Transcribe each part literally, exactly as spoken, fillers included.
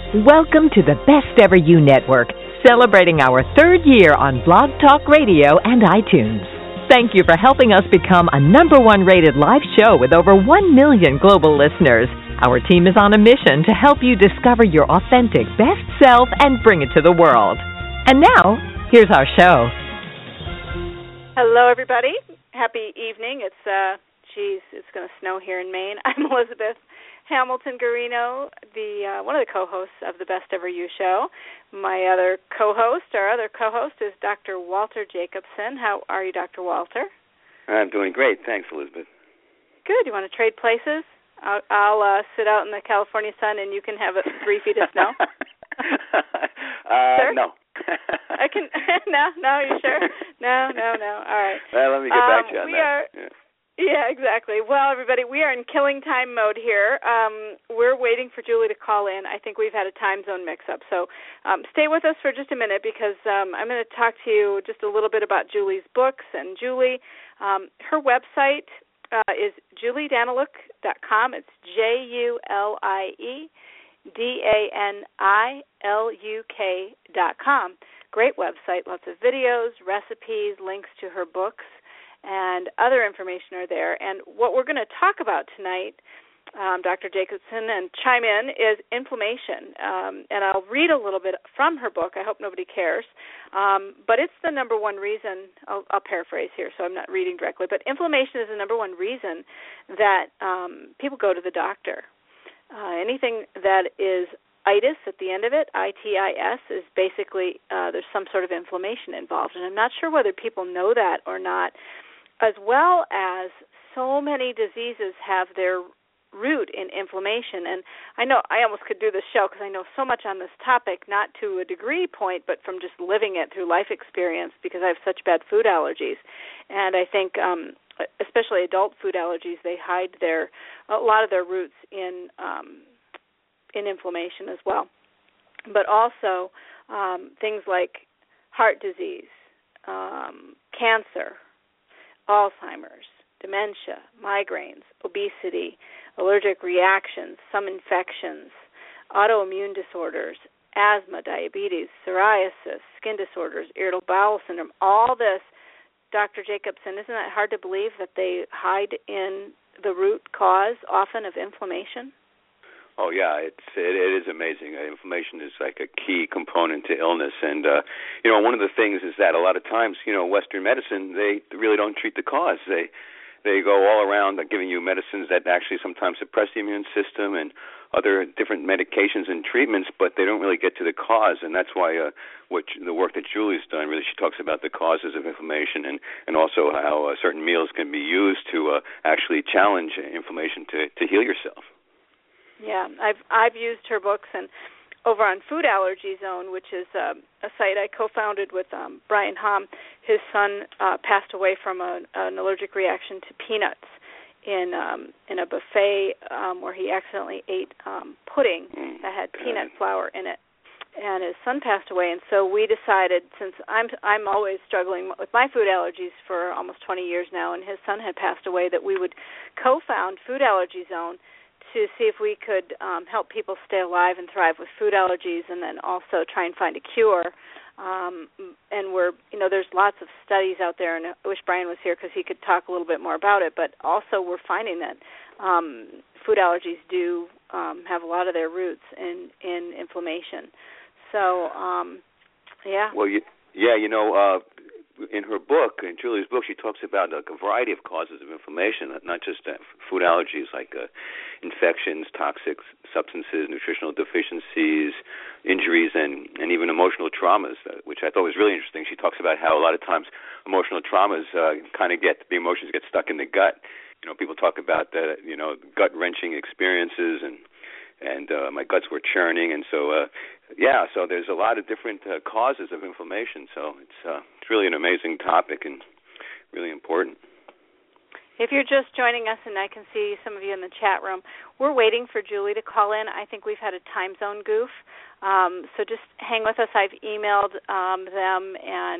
Welcome to the Best Ever You Network, celebrating our third year on Blog Talk Radio and iTunes. Thank you for helping us become a number one rated live show with over one million global listeners. Our team is on a mission to help you discover your authentic best self and bring it to the world. And now, here's our show. Hello, everybody. Happy evening. It's, uh, geez, it's going to snow here in Maine. I'm Elizabeth Hamilton Garino, the uh, one of the co-hosts of the Best Ever You show. My other co-host, our other co-host, is Doctor Walter Jacobson. How are you, Doctor Walter? I'm doing great. Thanks, Elizabeth. Good. You want to trade places? I'll, I'll uh, sit out in the California sun, and you can have three feet of snow. uh, sure? No. I can. No, no. You sure? No, no, no. All right. Well, let me get um, back to you on we that. Are, yeah. Yeah, exactly. Well, everybody, we are in killing time mode here. Um, we're waiting for Julie to call in. I think we've had a time zone mix-up. So um, stay with us for just a minute because um, I'm going to talk to you just a little bit about Julie's books. And Julie, um, her website uh, is julie daniluk dot com. It's J U L I E D A N I L U K dot com. Great website, lots of videos, recipes, links to her books, and other information are there. And what we're going to talk about tonight, um, Doctor Jacobson, and chime in, is inflammation. Um, and I'll read a little bit from her book. I hope nobody cares. Um, but it's the number one reason, I'll, I'll paraphrase here so I'm not reading directly, but inflammation is the number one reason that um, people go to the doctor. Uh, anything that is itis at the end of it, I T I S, is basically uh, there's some sort of inflammation involved. And I'm not sure whether people know that or not, as well as so many diseases have their root in inflammation. And I know I almost could do this show because I know so much on this topic, not to a degree point, but from just living it through life experience because I have such bad food allergies. And I think um, especially adult food allergies, they hide their a lot of their roots in um, in inflammation as well. But also um, things like heart disease, um, cancer, Alzheimer's, dementia, migraines, obesity, allergic reactions, some infections, autoimmune disorders, asthma, diabetes, psoriasis, skin disorders, irritable bowel syndrome, all this, Doctor Jacobson, isn't it hard to believe that they hide in the root cause often of inflammation? Oh, yeah, it's, it, it is amazing. Uh, inflammation is like a key component to illness. And, uh, you know, one of the things is that a lot of times, you know, Western medicine, they really don't treat the cause. They they go all around giving you medicines that actually sometimes suppress the immune system and other different medications and treatments, but they don't really get to the cause. And that's why uh, what the work that Julie's done, really, she talks about the causes of inflammation and, and also how uh, certain meals can be used to uh, actually challenge inflammation to, to heal yourself. Yeah, I've I've used her books, and over on Food Allergy Zone, which is uh, a site I co-founded with um, Brian Hom, his son uh, passed away from a, an allergic reaction to peanuts in um, in a buffet um, where he accidentally ate um, pudding that had peanut flour in it, and his son passed away. And so we decided, since I'm I'm always struggling with my food allergies for almost twenty years now, and his son had passed away, that we would co-found Food Allergy Zone to see if we could um, help people stay alive and thrive with food allergies, and then also try and find a cure. Um, and we're, you know, there's lots of studies out there, and I wish Brian was here because he could talk a little bit more about it. But also, we're finding that um, food allergies do um, have a lot of their roots in in inflammation. So, um, yeah. Well, you, yeah, you know. Uh, In her book, in Julie's book, she talks about like, a variety of causes of inflammation, not just uh, food allergies like uh, infections, toxic substances, nutritional deficiencies, injuries, and, and even emotional traumas, uh, which I thought was really interesting. She talks about how a lot of times emotional traumas uh, kind of get, the emotions get stuck in the gut. You know, people talk about, the, you know, gut-wrenching experiences and and uh, my guts were churning, and so uh, yeah, so there's a lot of different uh, causes of inflammation. So it's uh, it's really an amazing topic and really important. If you're just joining us, and I can see some of you in the chat room, we're waiting for Julie to call in. I think we've had a time zone goof, um, so just hang with us. I've emailed um, them and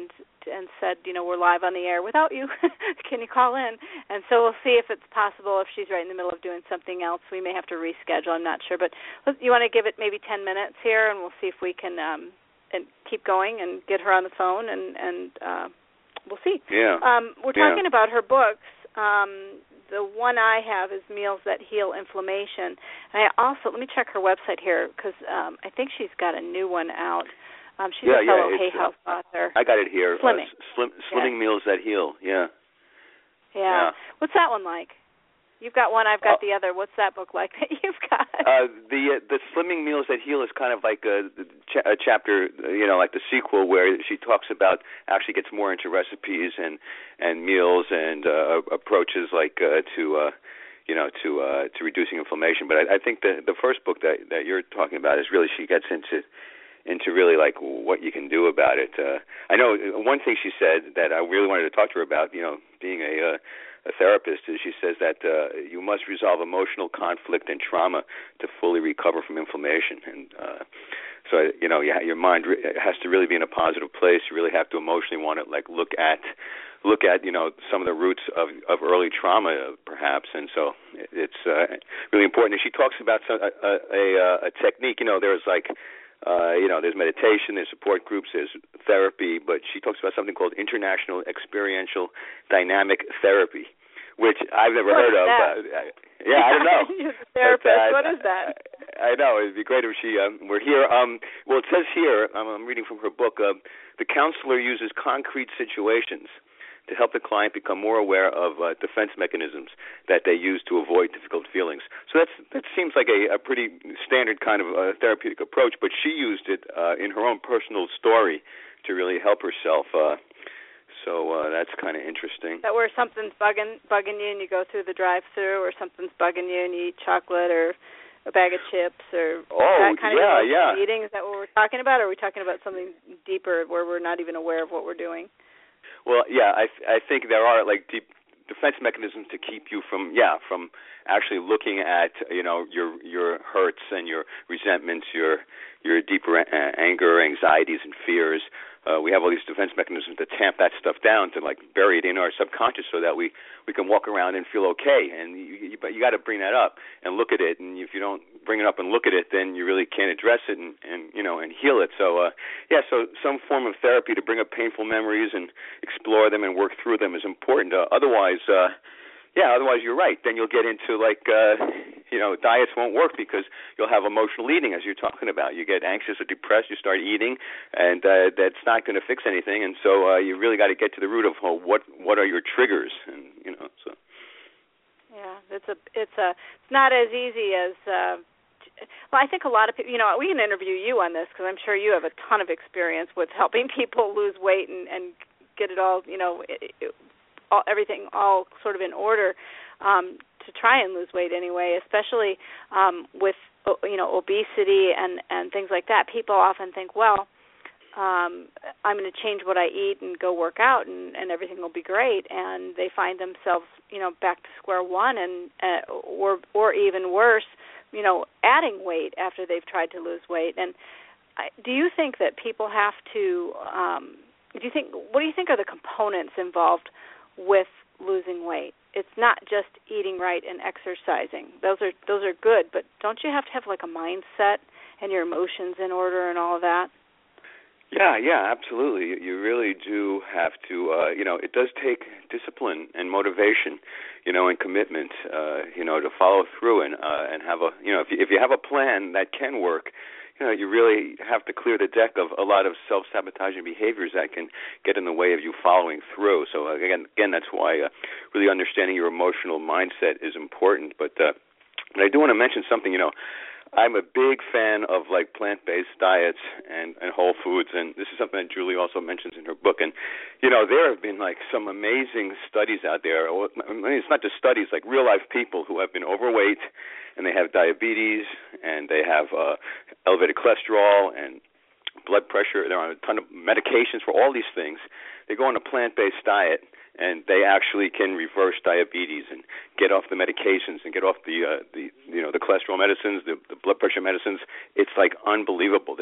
and said, you know, we're live on the air without you. Can you call in? And so we'll see if it's possible. If she's right in the middle of doing something else, we may have to reschedule. I'm not sure. But you want to give it maybe ten minutes here, and we'll see if we can um, and keep going and get her on the phone, and, and uh, we'll see. Yeah. Um, we're talking yeah. about her books. Um, the one I have is Meals That Heal Inflammation. And I also, let me check her website here, because um, I think she's got a new one out. Um, she's yeah, a fellow yeah, Hay House uh, author. I got it here. Slimming. Uh, slim, slimming yeah. Meals That Heal, yeah. yeah. Yeah. What's that one like? You've got one, I've got uh, the other. What's that book like that you've got? Uh, the uh, the Slimming Meals That Heal is kind of like a, a chapter, you know, like the sequel where she talks about, actually gets more into recipes and, and meals and uh, approaches like uh, to, uh, you know, to uh, to reducing inflammation. But I, I think the the first book that, that you're talking about is really, she gets into into really like what you can do about it. Uh, I know one thing she said that I really wanted to talk to her about, you know, being a uh, a therapist, is she says that uh, you must resolve emotional conflict and trauma to fully recover from inflammation. And uh, so, you know, you ha- your mind re- has to really be in a positive place. You really have to emotionally want to like look at, look at, you know, some of the roots of, of early trauma, perhaps. And so it's uh, really important. And she talks about some, a, a, a technique. You know, there's like, Uh, you know, there's meditation, there's support groups, there's therapy, but she talks about something called International Experiential Dynamic Therapy, which I've never what heard of. Uh, yeah, I don't know. You're a therapist. But, uh, what is that? I, I know. It'd be great if she um, were here. Um, well, it says here, um, I'm reading from her book, uh, the counselor uses concrete situations to help the client become more aware of uh, defense mechanisms that they use to avoid difficult feelings. So that's that seems like a, a pretty standard kind of uh, therapeutic approach, but she used it uh, in her own personal story to really help herself. Uh, so uh, that's kind of interesting. That where something's bugging bugging you and you go through the drive-through, or something's bugging you and you eat chocolate or a bag of chips, or oh, that kind yeah, of yeah. eating? Is that what we're talking about, or are we talking about something deeper where we're not even aware of what we're doing? Well, yeah, I I think there are like deep defense mechanisms to keep you from yeah from actually looking at you know your your hurts and your resentments, your your deeper a- anger, anxieties, and fears. Uh, we have all these defense mechanisms to tamp that stuff down, to like bury it in our subconscious, so that we, we can walk around and feel okay. And you, you, but you got to bring that up and look at it. And if you don't bring it up and look at it, then you really can't address it and, and you know and heal it. So uh, yeah, so some form of therapy to bring up painful memories and explore them and work through them is important. Uh, otherwise, uh, yeah, otherwise you're right. Then you'll get into like uh, you know diets won't work because you'll have emotional eating, as you're talking about. You get anxious or depressed, you start eating, and uh, that's not going to fix anything. And so uh, you really got to get to the root of oh, what what are your triggers, and you know so. Yeah, it's a it's a it's not as easy as. Uh, Well, I think a lot of people, you know, we can interview you on this because I'm sure you have a ton of experience with helping people lose weight and, and get it all, you know, it, it, all, everything all sort of in order um, to try and lose weight anyway, especially um, with, you know, obesity and, and things like that. People often think, well, um, I'm going to change what I eat and go work out and, and everything will be great. And they find themselves, you know, back to square one and uh, or or even worse, you know, adding weight after they've tried to lose weight. And I, do you think that people have to, um, do you think, what do you think are the components involved with losing weight? It's not just eating right and exercising. Those are those are good, but don't you have to have like a mindset and your emotions in order and all of that? Yeah, yeah, absolutely. You really do have to, uh, you know, it does take discipline and motivation, you know, and commitment, uh, you know, to follow through and uh, and have a, you know, if you, if you have a plan that can work, you know, you really have to clear the deck of a lot of self-sabotaging behaviors that can get in the way of you following through. So again, again, that's why uh, really understanding your emotional mindset is important. But, uh, but I do want to mention something, you know. I'm a big fan of like plant-based diets and, and whole foods, and this is something that Julie also mentions in her book. And you know, there have been like some amazing studies out there. I mean, it's not just studies, like real-life people who have been overweight and they have diabetes and they have uh, elevated cholesterol and blood pressure. They're on a ton of medications for all these things. They go on a plant-based diet, and they actually can reverse diabetes and get off the medications and get off the uh, the you know the cholesterol medicines, the, the blood pressure medicines. It's like unbelievable. This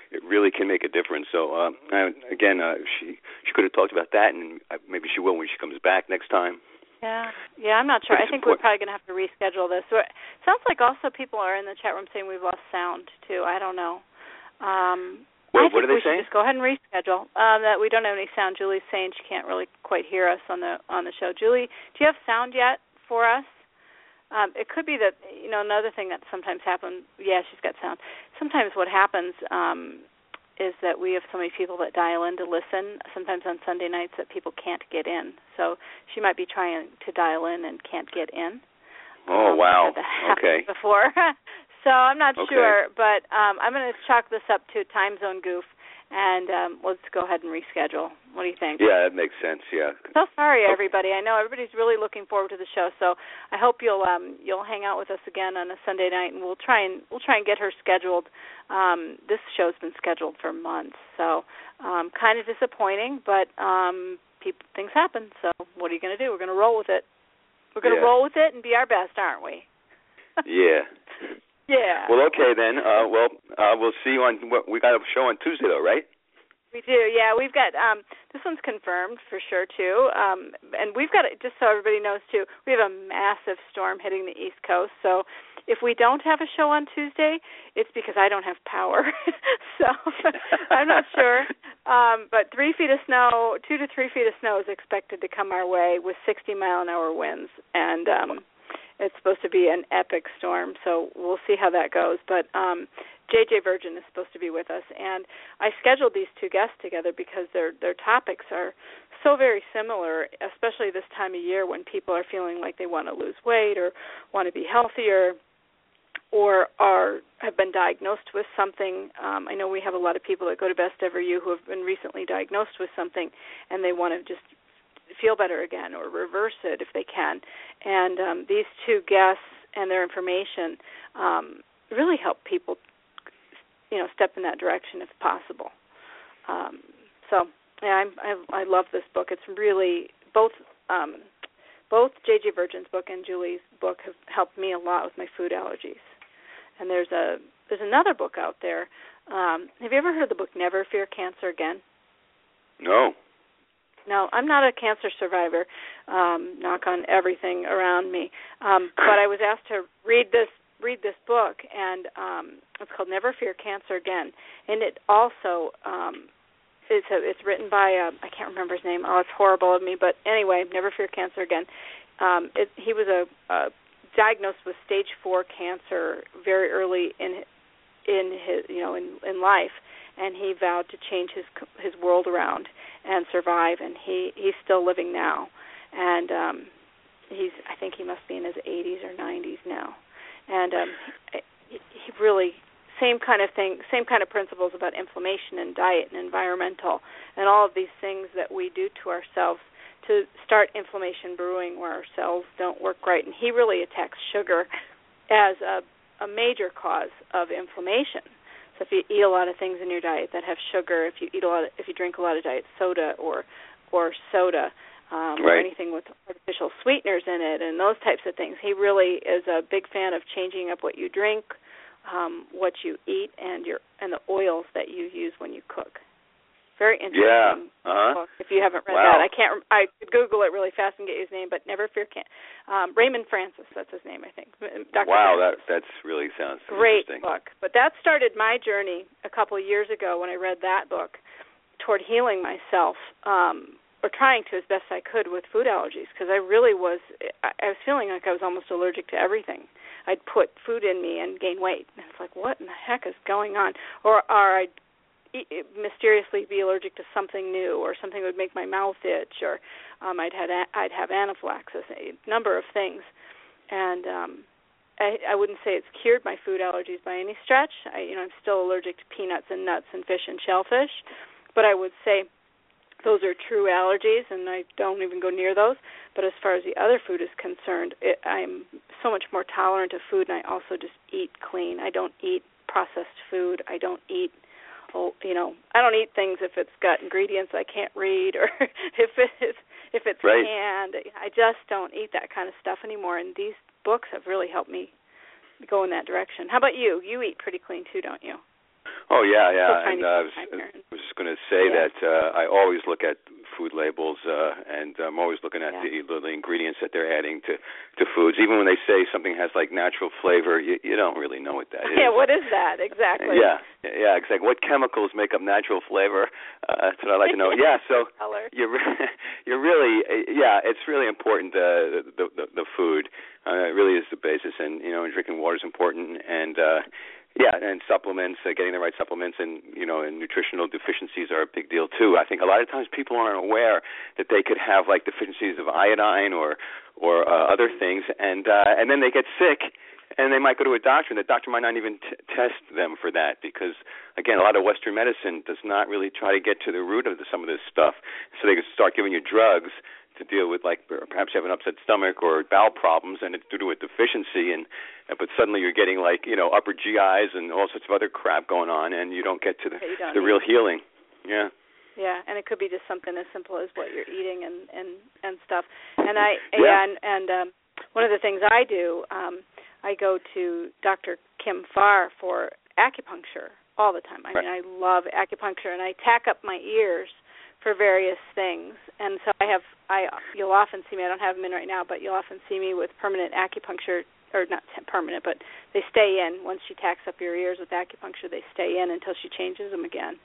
it really can make a difference. So uh, again, uh, she she could have talked about that, and maybe she will when she comes back next time. Yeah, yeah, I'm not sure. I think important. We're probably going to have to reschedule this. So it sounds like also people are in the chat room saying we've lost sound too. I don't know. Um, Well, I what think are they we saying? should just go ahead and reschedule. Um, that we don't have any sound. Julie's saying she can't really quite hear us on the on the show. Julie, do you have sound yet for us? Um, it could be that, you know, another thing that sometimes happens. Yeah, she's got sound. Sometimes what happens um, is that we have so many people that dial in to listen. Sometimes on Sunday nights that people can't get in. So she might be trying to dial in and can't get in. Oh um, wow! Okay. Before. So I'm not okay. sure, but um, I'm going to chalk this up to a time zone goof, and um, let's go ahead and reschedule. What do you think? Yeah, that makes sense. Yeah. So sorry, everybody. I know everybody's really looking forward to the show, so I hope you'll um, you'll hang out with us again on a Sunday night, and we'll try and we'll try and get her scheduled. Um, this show's been scheduled for months, so um, kind of disappointing, but um, people, things happen. So what are you going to do? We're going to roll with it. We're going to yeah. roll with it and be our best, aren't we? Yeah. Yeah. Well, okay then. Uh, well, uh, we'll see you on. What, we got a show on Tuesday, though, right? We do. Yeah, we've got um, this one's confirmed for sure too, um, and we've got just so everybody knows too. We have a massive storm hitting the East Coast. So if we don't have a show on Tuesday, it's because I don't have power. So I'm not sure. Um, but three feet of snow, two to three feet of snow is expected to come our way with sixty mile an hour winds, and um, it's supposed to be an epic storm, so we'll see how that goes. But um, J J Virgin is supposed to be with us, and I scheduled these two guests together because their their topics are so very similar, especially this time of year when people are feeling like they want to lose weight or want to be healthier or are have been diagnosed with something. Um, I know we have a lot of people that go to Best Ever You who have been recently diagnosed with something, and they want to just feel better again or reverse it if they can. And um, these two guests and their information um, really help people, you know, step in that direction if possible. Um, so yeah, I'm, I, I love this book. It's really both um, both J J Virgin's book and Julie's book have helped me a lot with my food allergies. And there's a there's another book out there. Um, have you ever heard of the book Never Fear Cancer Again? No. No, I'm not a cancer survivor, um, knock on everything around me. Um, but I was asked to read this read this book, and um, it's called Never Fear Cancer Again. And it also, um, it's, a, it's written by, a, I can't remember his name. Oh, it's horrible of me. But anyway, Never Fear Cancer Again. Um, it, he was a, a diagnosed with stage four cancer very early in in his, you know, in, in life. And he vowed to change his his world around and survive. And he, he's still living now. And um, he's I think he must be in his eighties or nineties now. And um, he, he really same kind of thing, same kind of principles about inflammation and diet and environmental and all of these things that we do to ourselves to start inflammation brewing where our cells don't work right. And he really attacks sugar as a, a major cause of inflammation. So if you eat a lot of things in your diet that have sugar, if you eat a lot, of, if you drink a lot of diet soda or or soda, um, right. or anything with artificial sweeteners in it, and those types of things, he really is a big fan of changing up what you drink, um, what you eat, and your and the oils that you use when you cook. Very interesting. Yeah. Uh-huh. book, if you haven't read wow. that, I can't. I could Google it really fast and get his name, but Never Fear Can't. Um, Raymond Francis, that's his name, I think. Doctor Wow, Francis. that that's really sounds great interesting. book. But that started my journey a couple of years ago when I read that book toward healing myself, um, or trying to as best I could with food allergies, because I really was. I, I was feeling like I was almost allergic to everything. I'd put food in me and gain weight, and it's like, what in the heck is going on? Or, or I'd mysteriously be allergic to something new, or something would make my mouth itch, or um, I'd had I'd have anaphylaxis, a number of things, and um, I, I wouldn't say it's cured my food allergies by any stretch. I, you know, I'm still allergic to peanuts and nuts and fish and shellfish, but I would say those are true allergies, and I don't even go near those. But as far as the other food is concerned, it, I'm so much more tolerant of food, and I also just eat clean. I don't eat processed food. I don't eat You know, I don't eat things if it's got ingredients I can't read, or if it's if it's right. canned. I just don't eat that kind of stuff anymore. And these books have really helped me go in that direction. How about you? You eat pretty clean too, don't you? Oh yeah, yeah. And uh, I was, was just going to say yeah. that uh, I always look at food labels, uh, and I'm always looking at yeah. the, the ingredients that they're adding to, to foods. Even when they say something has like natural flavor, you, you don't really know what that is. Yeah, what is that exactly? Yeah, yeah, exactly. What chemicals make up natural flavor? Uh, that's what I like to know. Yeah, so you're you're really yeah, it's really important. Uh, the, the the food uh, it really is the basis, and you know, drinking water is important, and uh, yeah, and supplements, uh, getting the right supplements, and you know, and nutritional deficiencies are a big deal too. I think a lot of times people aren't aware that they could have like deficiencies of iodine or or uh, other things, and uh, and then they get sick, and they might go to a doctor, and the doctor might not even t- test them for that because, again, a lot of Western medicine does not really try to get to the root of the, some of this stuff. So they can start giving you drugs to deal with, like, perhaps you have an upset stomach or bowel problems, and it's due to a deficiency, and but suddenly you're getting, like, you know, upper G Is and all sorts of other crap going on, and you don't get to the, the real healing. Yeah. Yeah, and it could be just something as simple as what you're eating and, and, and stuff. And I yeah. and, and um, one of the things I do, um, I go to Doctor Kim Farr for acupuncture all the time. I right. mean, I love acupuncture, and I tack up my ears for various things. And so I have, I you'll often see me, I don't have them in right now, but you'll often see me with permanent acupuncture, or not permanent, but they stay in. Once she tacks up your ears with acupuncture, they stay in until she changes them again.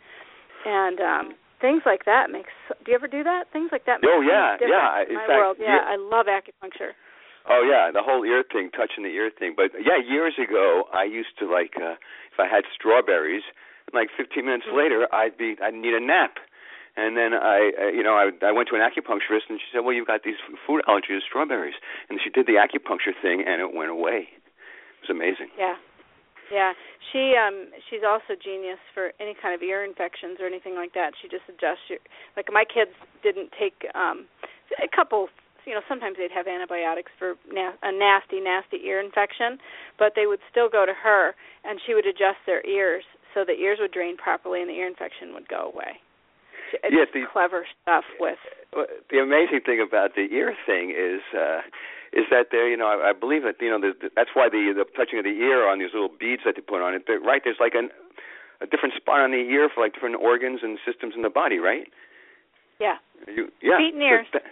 And um, things like that makes, do you ever do that? Things like that make oh, yeah, yeah. in in my fact, world. Yeah, I love acupuncture. Oh, yeah, the whole ear thing, touching the ear thing. But, yeah, years ago, I used to, like, uh, if I had strawberries, like fifteen minutes mm-hmm. later, I'd be, I'd need a nap. And then I, uh, you know, I, I went to an acupuncturist, and she said, well, you've got these food allergies to strawberries. And she did the acupuncture thing, and it went away. It was amazing. Yeah. Yeah. She um she's also genius for any kind of ear infections or anything like that. She just adjusts your, like my kids didn't take um a couple, you know, sometimes they'd have antibiotics for na- a nasty, nasty ear infection, but they would still go to her, and she would adjust their ears so the ears would drain properly and the ear infection would go away. It's yes, the, clever stuff with. The amazing thing about the ear thing is uh, is that there, you know, I, I believe that, you know, the, that's why the the touching of the ear on these little beads that they put on it. Right, there's like an, a different spot on the ear for like different organs and systems in the body, right? Yeah. You, yeah. Feet and ears. That,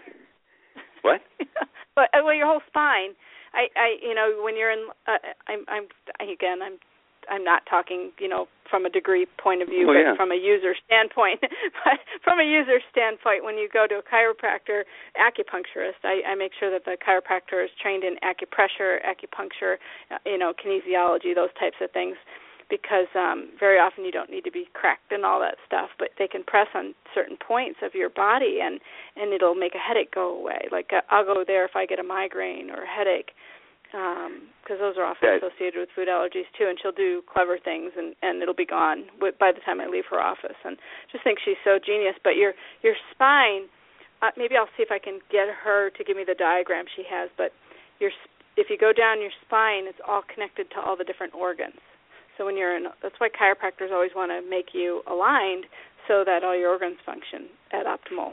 what? But well, your whole spine. I, I, you know, when you're in, uh, I'm, I'm again, I'm. I'm not talking, you know, from a degree point of view, oh, but yeah. from a user standpoint. But from a user standpoint, when you go to a chiropractor, acupuncturist, I, I make sure that the chiropractor is trained in acupressure, acupuncture, uh, you know, kinesiology, those types of things, because um, very often you don't need to be cracked and all that stuff, but they can press on certain points of your body, and, and it'll make a headache go away. Like uh, I'll go there if I get a migraine or a headache, because um, those are often yeah. associated with food allergies too, and she'll do clever things, and, and it'll be gone by the time I leave her office. And just think she's so genius. But your your spine, uh, maybe I'll see if I can get her to give me the diagram she has. But your if you go down your spine, it's all connected to all the different organs. So when you're in, that's why chiropractors always want to make you aligned so that all your organs function at optimal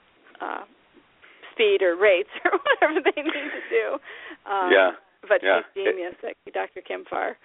uh, speed or rates or whatever they need to do. Um, yeah. But yeah. she's genius, it, Doctor Kim Farr.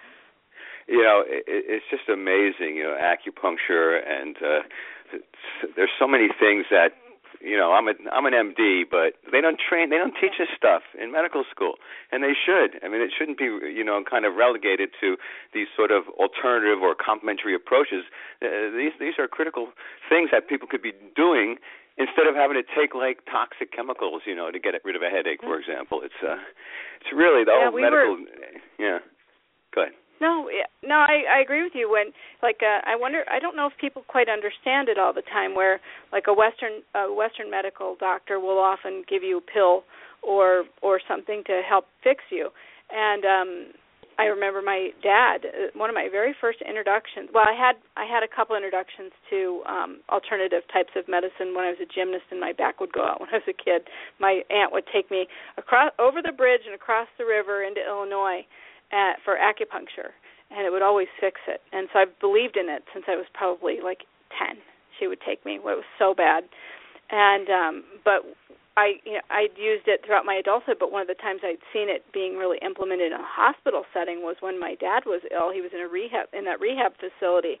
You know, it, it's just amazing, you know, acupuncture, and uh, there's so many things that, you know, I'm a, I'm an M D, but they don't train, they don't teach us stuff in medical school, and they should. I mean, it shouldn't be, you know, kind of relegated to these sort of alternative or complementary approaches. Uh, these these are critical things that people could be doing instead of having to take like toxic chemicals, you know, to get rid of a headache, for example. It's uh, it's really the yeah, whole we medical. Were, yeah, go ahead. No, no, I, I agree with you. When like uh, I wonder, I don't know if people quite understand it all the time. Where like a Western a Western medical doctor will often give you a pill or or something to help fix you, and um, I remember my dad, one of my very first introductions. Well, I had I had a couple introductions to um, alternative types of medicine when I was a gymnast, and my back would go out when I was a kid. My aunt would take me across over the bridge and across the river into Illinois at, for acupuncture, and it would always fix it. And so I've believed in it since I was probably like ten. She would take me. Well, it was so bad, and um, but. I, you know, I'd used it throughout my adulthood, but one of the times I'd seen it being really implemented in a hospital setting was when my dad was ill. He was in a rehab in that rehab facility,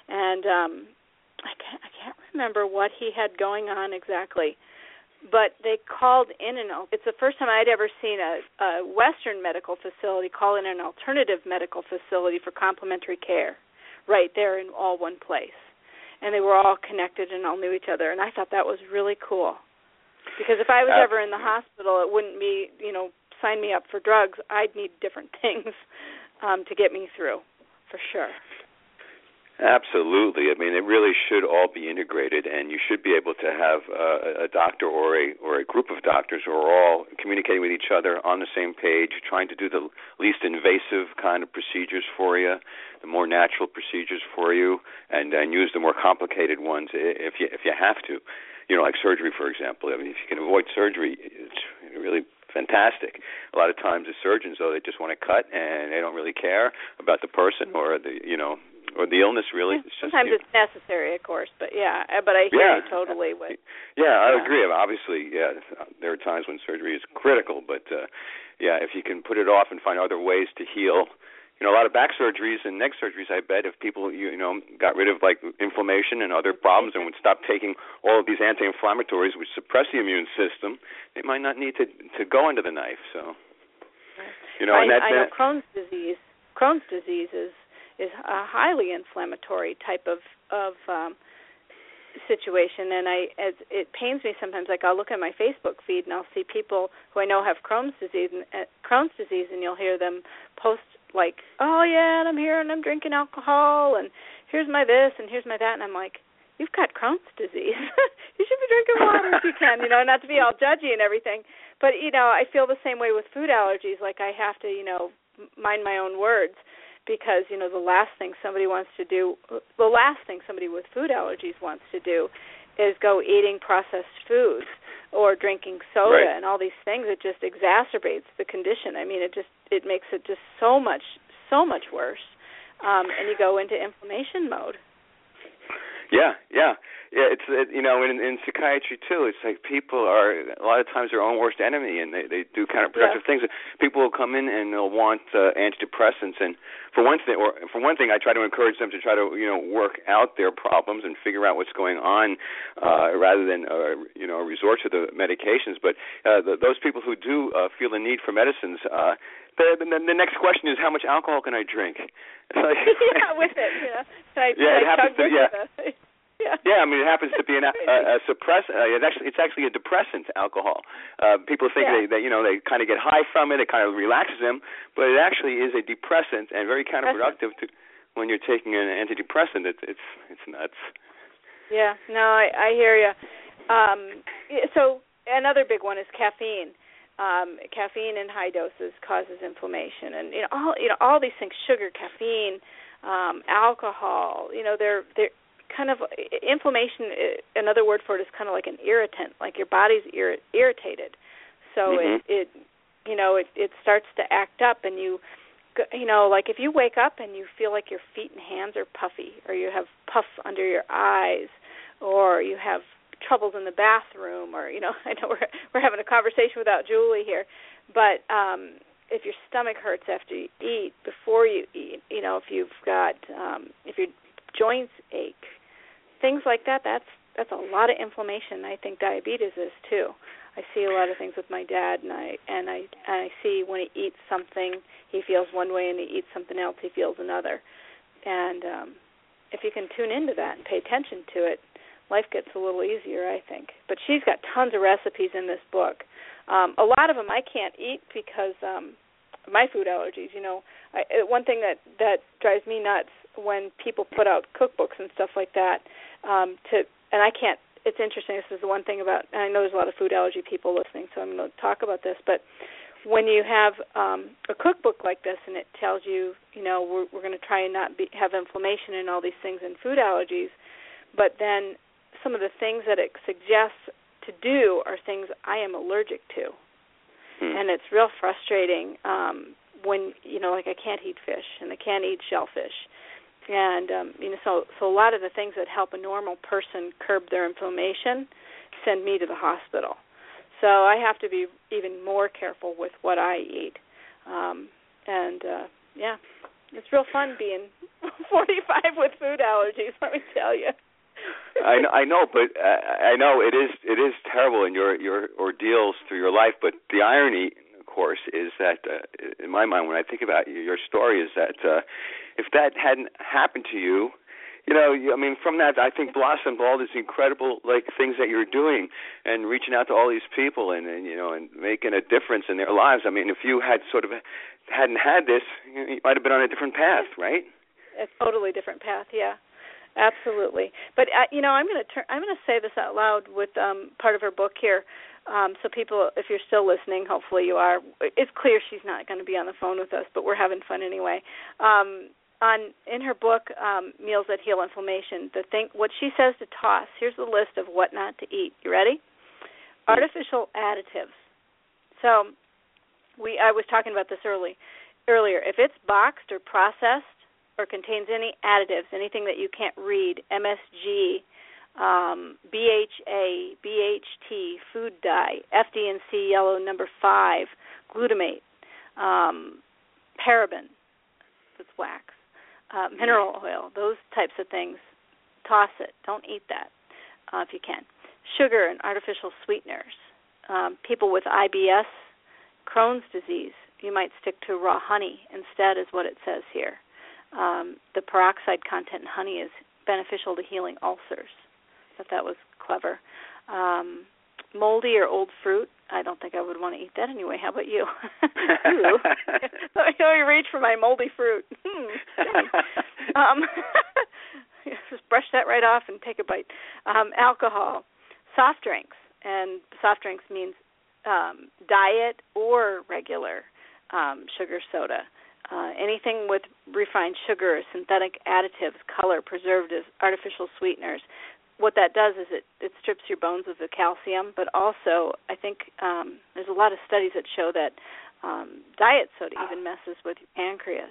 and um, I can't, I can't remember what he had going on exactly. But they called in an, it's the first time I'd ever seen a, a Western medical facility call in an alternative medical facility for complementary care right there in all one place. And they were all connected and all knew each other. And I thought that was really cool. Because if I was ever in the hospital, it wouldn't be, you know, sign me up for drugs. I'd need different things um, to get me through, for sure. Absolutely. I mean, it really should all be integrated, and you should be able to have uh, a doctor or a or a group of doctors who are all communicating with each other on the same page, trying to do the least invasive kind of procedures for you, the more natural procedures for you, and, and use the more complicated ones if you if you have to. You know, like surgery, for example. I mean, if you can avoid surgery, it's really fantastic. A lot of times the surgeons, though, they just want to cut, and they don't really care about the person or the, you know, or the illness, really. It's just, Sometimes you know, it's necessary, of course, but yeah, but I hear yeah. you totally. With, yeah, I yeah. agree. Obviously, yeah, there are times when surgery is critical, but uh, yeah, if you can put it off and find other ways to heal, you know, a lot of back surgeries and neck surgeries, I bet, if people, you, you know, got rid of, like, inflammation and other problems and would stop taking all of these anti-inflammatories which suppress the immune system, they might not need to to go under the knife. So, you know, I, and that, I know that, Crohn's disease. Crohn's disease is is a highly inflammatory type of of um, situation, and I as it pains me sometimes. Like I'll look at my Facebook feed and I'll see people who I know have Crohn's disease, and uh, Crohn's disease, and you'll hear them post like, "Oh yeah, and I'm here and I'm drinking alcohol, and here's my this and here's my that," and I'm like, "You've got Crohn's disease. You should be drinking water if you can, you know, not to be all judgy and everything." But you know, I feel the same way with food allergies. Like I have to, you know, mind my own words. Because, you know, the last thing somebody wants to do, the last thing somebody with food allergies wants to do is go eating processed foods or drinking soda right. and all these things. It just exacerbates the condition. I mean, it just, it makes it just so much, so much worse. Um, and you go into inflammation mode. Yeah, yeah. Yeah, it's, it, you know, in, in psychiatry, too, it's like people are, a lot of times, their own worst enemy, and they, they do counterproductive yeah. things. People will come in and they'll want uh, antidepressants, and for one thing, or for one thing, I try to encourage them to try to, you know, work out their problems and figure out what's going on uh, rather than, uh, you know, resort to the medications. But uh, the, those people who do uh, feel the need for medicines, uh, the, the, the next question is, how much alcohol can I drink? It's like, yeah, with it, you know. Can I, yeah, can it I happens to, yeah. The, Yeah. yeah, I mean, it happens to be an, a, a suppressant. Uh, it's actually it's actually a depressant, alcohol. Uh, people think yeah. they, they, you know, they kind of get high from it. It kind of relaxes them, but it actually is a depressant and very counterproductive to when you're taking an antidepressant. It's it's it's nuts. Yeah, no, I, I hear you. Um, so another big one is caffeine. Um, caffeine in high doses causes inflammation, and you know all you know all these things: sugar, caffeine, um, alcohol. You know, they're they're kind of inflammation. Another word for it is kind of like an irritant, like your body's ir- irritated. So mm-hmm. it, it, you know, it, it starts to act up, and you, you know, like if you wake up and you feel like your feet and hands are puffy, or you have puff under your eyes, or you have troubles in the bathroom, or you know, I know we're we're having a conversation without Julie here, but um, if your stomach hurts after you eat, before you eat, you know, if you've got, um, if your joints ache. Things like that, that's that's a lot of inflammation. I think diabetes is too. I see a lot of things with my dad, and I and I and I see when he eats something, he feels one way, and he eats something else, he feels another. And um, if you can tune into that and pay attention to it, life gets a little easier, I think. But she's got tons of recipes in this book. Um, a lot of them I can't eat because um, of my food allergies. You know, I, one thing that that drives me nuts when people put out cookbooks and stuff like that. Um, to and I can't. It's interesting. This is the one thing about. And I know there's a lot of food allergy people listening, so I'm going to talk about this. But when you have um, a cookbook like this, and it tells you, you know, we're, we're going to try and not be, have inflammation and all these things in food allergies, but then some of the things that it suggests to do are things I am allergic to, hmm. and it's real frustrating um, when you know, like I can't eat fish and I can't eat shellfish. And, um, you know, so so a lot of the things that help a normal person curb their inflammation send me to the hospital. So I have to be even more careful with what I eat. Um, and, uh, yeah, it's real fun being forty-five with food allergies, let me tell you. I know, I know, but uh, I know it is it is terrible in your your ordeals through your life. But the irony, of course, is that uh, in my mind, when I think about your story, is that uh, if that hadn't happened to you, you know, I mean, from that, I think blossomed all these incredible like things that you're doing and reaching out to all these people and, and you know and making a difference in their lives. I mean, if you had sort of hadn't had this, you might have been on a different path, right? A totally different path, yeah. Absolutely, but uh, you know, I'm going to turn. I'm going to say this out loud with um, part of her book here, um, so people, if you're still listening, hopefully you are. It's clear she's not going to be on the phone with us, but we're having fun anyway. Um, on in her book, um, Meals That Heal Inflammation, the thing, what she says to toss. Here's the list of what not to eat. You ready? Artificial additives. So, we I was talking about this early earlier. If it's boxed or processed, or contains any additives, anything that you can't read, M S G, um, B H A, B H T, food dye, F D N C yellow number five, glutamate, um, paraben, that's wax, uh, mineral oil, those types of things, toss it. Don't eat that uh, if you can. Sugar and artificial sweeteners. Um, people with I B S, Crohn's disease, you might stick to raw honey instead is what it says here. Um, the peroxide content in honey is beneficial to healing ulcers. I thought that was clever. Um, moldy or old fruit, I don't think I would want to eat that anyway. How about you? Let me reach for my moldy fruit. um, just brush that right off and take a bite. Um, alcohol, soft drinks, and soft drinks means um, diet or regular um, sugar soda. Uh, anything with refined sugar, synthetic additives, color, preservatives, artificial sweeteners, what that does is it, it strips your bones of the calcium, but also I think um, there's a lot of studies that show that um, diet soda even messes with your pancreas.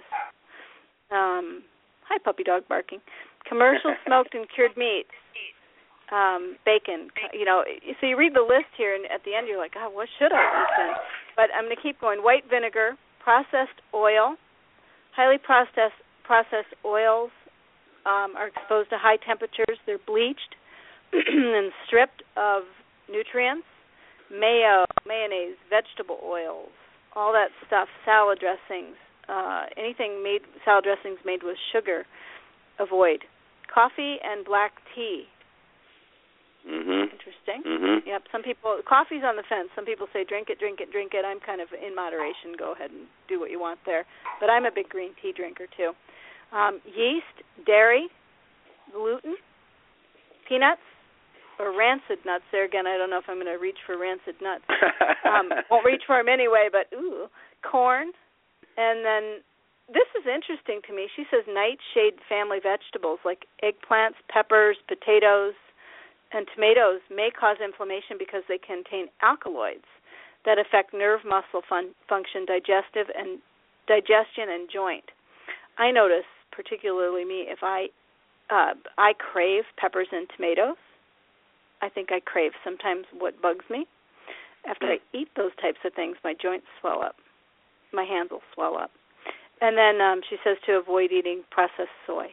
Um, hi, puppy dog barking. Commercial smoked and cured meats, um, bacon, you know, so you read the list here, and at the end you're like, oh, what should I eat then? But I'm going to keep going. White vinegar, processed oil, highly processed processed oils um, are exposed to high temperatures. They're bleached and stripped of nutrients. Mayo, mayonnaise, vegetable oils, all that stuff, salad dressings, uh, anything made, salad dressings made with sugar, avoid. Coffee and black tea. Mm-hmm. Interesting. Mm-hmm. Yep. Some people, coffee's on the fence. Some people say drink it, drink it, drink it. I'm kind of in moderation. Go ahead and do what you want there. But I'm a big green tea drinker too. Um, yeast, dairy, gluten, peanuts, or rancid nuts. There again, I don't know if I'm going to reach for rancid nuts. um, won't reach for them anyway. But ooh, corn, and then this is interesting to me. She says nightshade family vegetables like eggplants, peppers, potatoes, and tomatoes may cause inflammation because they contain alkaloids that affect nerve muscle fun- function, digestive and digestion and joint. I notice, particularly me, if I uh, I crave peppers and tomatoes, I think I crave sometimes what bugs me. After I eat those types of things, my joints swell up. My hands will swell up. And then um, she says to avoid eating processed soy.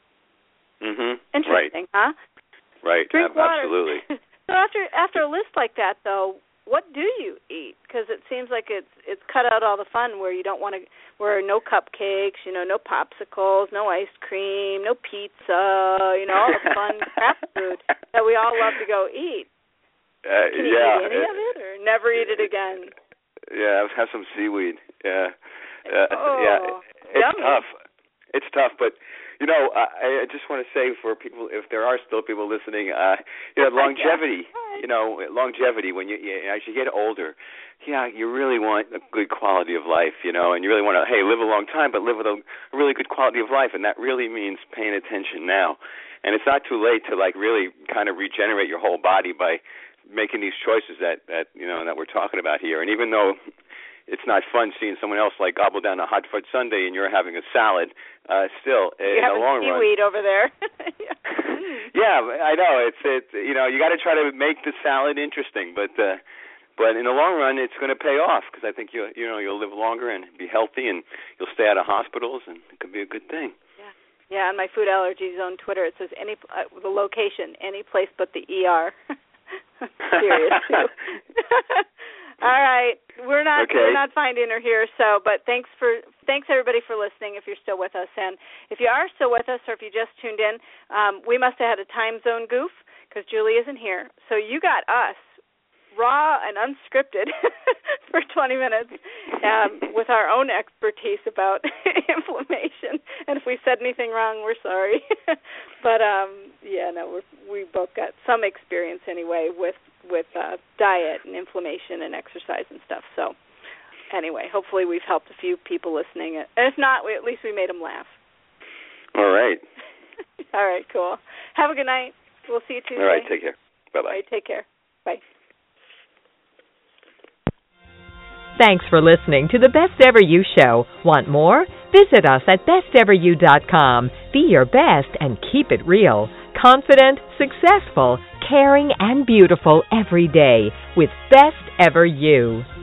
Mm-hmm. Interesting, right. huh? Right, Drink ab- water. absolutely. So after after a list like that, though, what do you eat? Because it seems like it's it's cut out all the fun where you don't want to, where no cupcakes, you know, no popsicles, no ice cream, no pizza, you know, all the fun crap food that we all love to go eat. Uh, Can you yeah, eat any it, of it or never eat it again? Yeah, have some seaweed. Yeah, uh, oh, yeah, it's yummy. tough. It's tough, but. You know, I, I just want to say for people, if there are still people listening, uh, you know, longevity. You know, longevity. When you, you as you get older, yeah, you really want a good quality of life. You know, and you really want to, hey, live a long time, but live with a really good quality of life, and that really means paying attention now. And it's not too late to like really kind of regenerate your whole body by making these choices that that you know that we're talking about here. And even though it's not fun seeing someone else like gobble down a hot fudge sundae and you're having a salad. Uh, still, you in the long run, seaweed over there. yeah, I know. It's it. You know, you got to try to make the salad interesting, but uh, but in the long run, it's going to pay off because I think you you know you'll live longer and be healthy and you'll stay out of hospitals and it could be a good thing. Yeah, Yeah, on my Food Allergy Zone Twitter, it says any uh, the location, any place but the E R. Serious too. All right, we're not okay. we're not finding her here. So, but thanks for thanks everybody for listening. If you're still with us, and if you are still with us, or if you just tuned in, um, we must have had a time zone goof because Julie isn't here. So you got us raw and unscripted for twenty minutes um, with our own expertise about inflammation. And if we said anything wrong, we're sorry. But um, yeah, no, we're, we both got some experience anyway with with uh, diet and inflammation and exercise and stuff. So anyway, hopefully we've helped a few people listening. And if not, we, at least we made them laugh. All right. All right, cool. Have a good night. We'll see you Tuesday. All right, take care. Bye-bye. All right, take care. Bye. Thanks for listening to the Best Ever You Show. Want more? Visit us at best ever you dot com. Be your best and keep it real. Confident, successful, caring, and beautiful every day with Best Ever You.